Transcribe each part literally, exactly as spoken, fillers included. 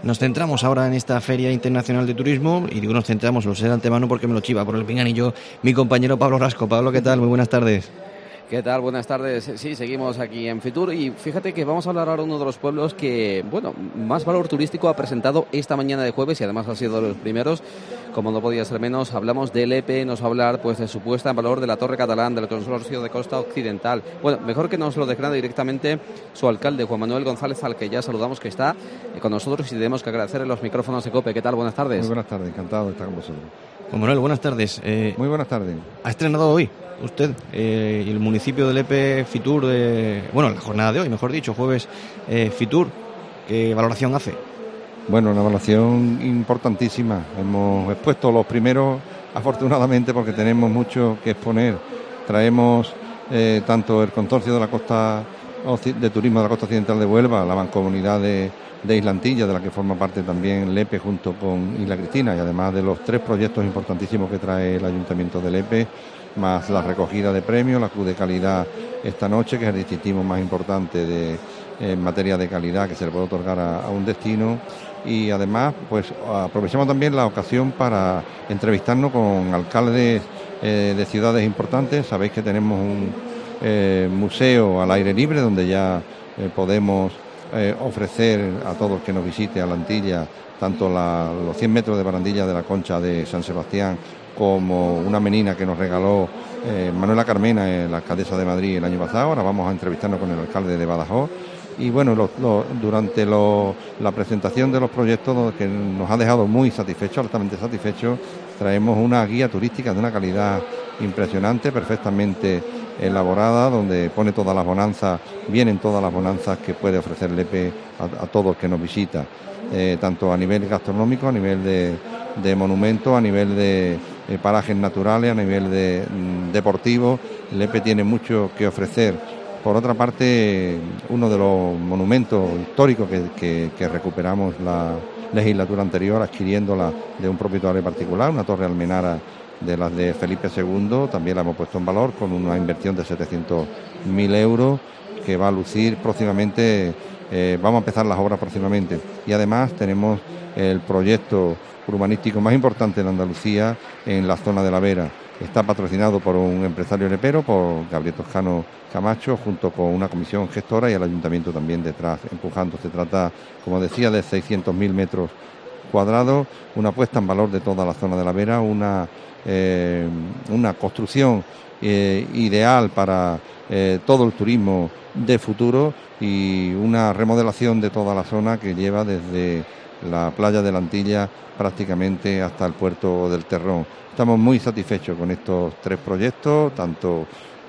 Nos centramos ahora en esta Feria Internacional de Turismo, y digo nos centramos, lo sé de antemano porque me lo chiva por el pinganillo mi compañero Pablo Rasco. Pablo, ¿qué tal? Muy buenas tardes. ¿Qué tal? Buenas tardes. Sí, seguimos aquí en Fitur y fíjate que vamos a hablar ahora de uno de los pueblos que, bueno, más valor turístico ha presentado esta mañana de jueves y además ha sido de los primeros, como no podía ser menos. Hablamos del E P E, nos va a hablar pues de su puesta en valor de la Torre Catalán, del Consorcio de Costa Occidental. Bueno, mejor que nos lo declare directamente su alcalde, Juan Manuel González, al que ya saludamos, que está con nosotros y tenemos que agradecerle los micrófonos de COPE. ¿Qué tal? Buenas tardes. Muy buenas tardes, encantado de estar con vosotros. Juan Manuel, buenas tardes. Eh, Muy buenas tardes. Ha estrenado hoy usted eh, y el municipio del E P E Fitur, de, bueno, la jornada de hoy, mejor dicho, jueves eh, Fitur. ¿Qué valoración hace? Bueno, una evaluación importantísima. Hemos expuesto los primeros, afortunadamente, porque tenemos mucho que exponer. Traemos eh, tanto el consorcio de la costa de turismo de la costa occidental de Huelva, la mancomunidad de, de Isla Antilla, de la que forma parte también el E P E junto con Isla Cristina, y además de los tres proyectos importantísimos que trae el ayuntamiento del E P E, más la recogida de premios, la Cruz de Calidad esta noche, que es el distintivo más importante de, en materia de calidad que se le puede otorgar a, a un destino. Y además pues aprovechamos también la ocasión para entrevistarnos con alcaldes eh, de ciudades importantes. Sabéis que tenemos un eh, museo al aire libre donde ya eh, podemos eh, ofrecer a todos que nos visite a la Antilla tanto la, los cien metros de barandilla de la Concha de San Sebastián como una menina que nos regaló eh, Manuela Carmena, eh, la alcaldesa de Madrid, el año pasado. Ahora vamos a entrevistarnos con el alcalde de Badajoz. Y bueno, lo, lo, durante lo, la presentación de los proyectos, que nos ha dejado muy satisfechos, altamente satisfechos, traemos una guía turística de una calidad impresionante, perfectamente elaborada, donde pone todas las bonanzas, vienen todas las bonanzas que puede ofrecer el E P E a, a todos que nos visita, eh, tanto a nivel gastronómico, a nivel de, de monumentos, a nivel de eh, parajes naturales, a nivel de mm, deportivo. El E P E tiene mucho que ofrecer. Por otra parte, uno de los monumentos históricos que, que, que recuperamos la legislatura anterior, adquiriéndola de un propietario particular, una torre almenara de las de Felipe segundo, también la hemos puesto en valor con una inversión de setecientos mil euros que va a lucir próximamente. Eh, vamos a empezar las obras próximamente. Y además tenemos el proyecto urbanístico más importante de Andalucía en la zona de la Vera. Está patrocinado por un empresario lepero, por Gabriel Toscano Camacho, junto con una comisión gestora y el ayuntamiento también detrás, empujando. Se trata, como decía, de seiscientos mil metros cuadrados, una puesta en valor de toda la zona de la Vera, una, eh, una construcción eh, ideal para eh, todo el turismo de futuro y una remodelación de toda la zona que lleva desde la playa de la Antilla prácticamente hasta el puerto del Terrón. Estamos muy satisfechos con estos tres proyectos, tanto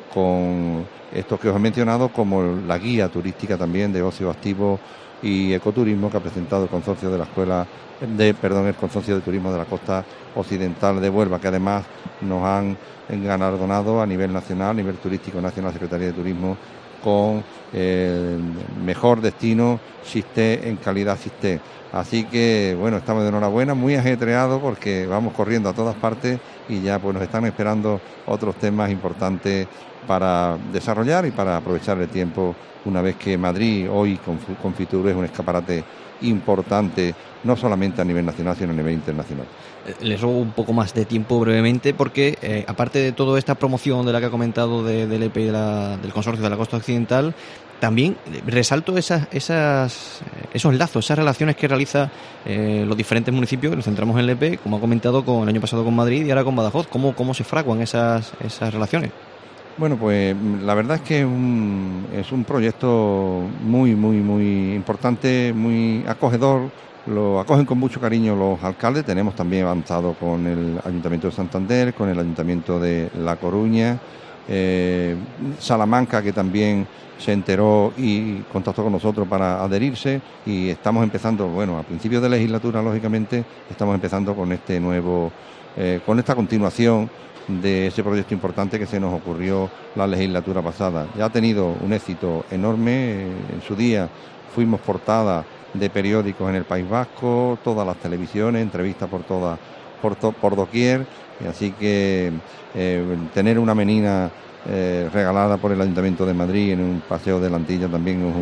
con estos que os he mencionado como la guía turística también de ocio activo y ecoturismo que ha presentado el consorcio de la escuela de perdón el consorcio de turismo de la costa occidental de Huelva, que además nos han galardonado a nivel nacional, a nivel turístico nacional, Secretaría de Turismo, con el mejor destino SISTE en calidad SISTE. Así que, bueno, estamos de enhorabuena, muy ajetreados porque vamos corriendo a todas partes y ya pues nos están esperando otros temas importantes para desarrollar y para aprovechar el tiempo, una vez que Madrid hoy con, con Fitur es un escaparate importante, no solamente a nivel nacional, sino a nivel internacional. Les robo un poco más de tiempo brevemente porque, eh, aparte de toda esta promoción de la que ha comentado de, del E P E y de la, del Consorcio de la Costa Occidental, también resalto esas, esas, esos lazos, esas relaciones que realiza eh, los diferentes municipios. Nos centramos en el E P E, como ha comentado, con el año pasado con Madrid y ahora con Badajoz. ¿Cómo, cómo se fraguan esas, esas relaciones? Bueno, pues la verdad es que es un, es un proyecto muy, muy, muy importante, muy acogedor. Lo acogen con mucho cariño los alcaldes. Tenemos también avanzado con el Ayuntamiento de Santander, con el Ayuntamiento de La Coruña, eh, Salamanca, que también se enteró y contactó con nosotros para adherirse, y estamos empezando, bueno, a principios de legislatura, lógicamente, estamos empezando con este nuevo, eh, con esta continuación de ese proyecto importante que se nos ocurrió la legislatura pasada. Ya ha tenido un éxito enorme. En su día fuimos portada de periódicos en el País Vasco, todas las televisiones, entrevistas por toda, por, to, por doquier, y así que eh, tener una menina eh, regalada por el Ayuntamiento de Madrid en un paseo de la Antilla también es un,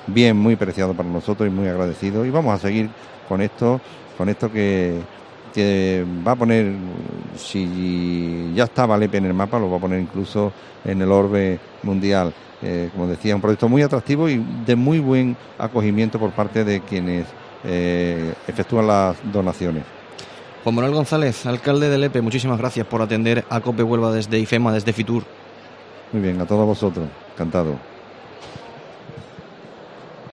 bien muy preciado para nosotros y muy agradecido, y vamos a seguir con esto, con esto que, que va a poner, si ya estaba Lepe en el mapa, lo va a poner incluso en el orbe mundial. Eh, como decía, un proyecto muy atractivo y de muy buen acogimiento por parte de quienes eh, efectúan las donaciones. Juan Manuel González, alcalde de Lepe, muchísimas gracias por atender a COPE Huelva desde IFEMA, desde Fitur. Muy bien, a todos vosotros, encantado.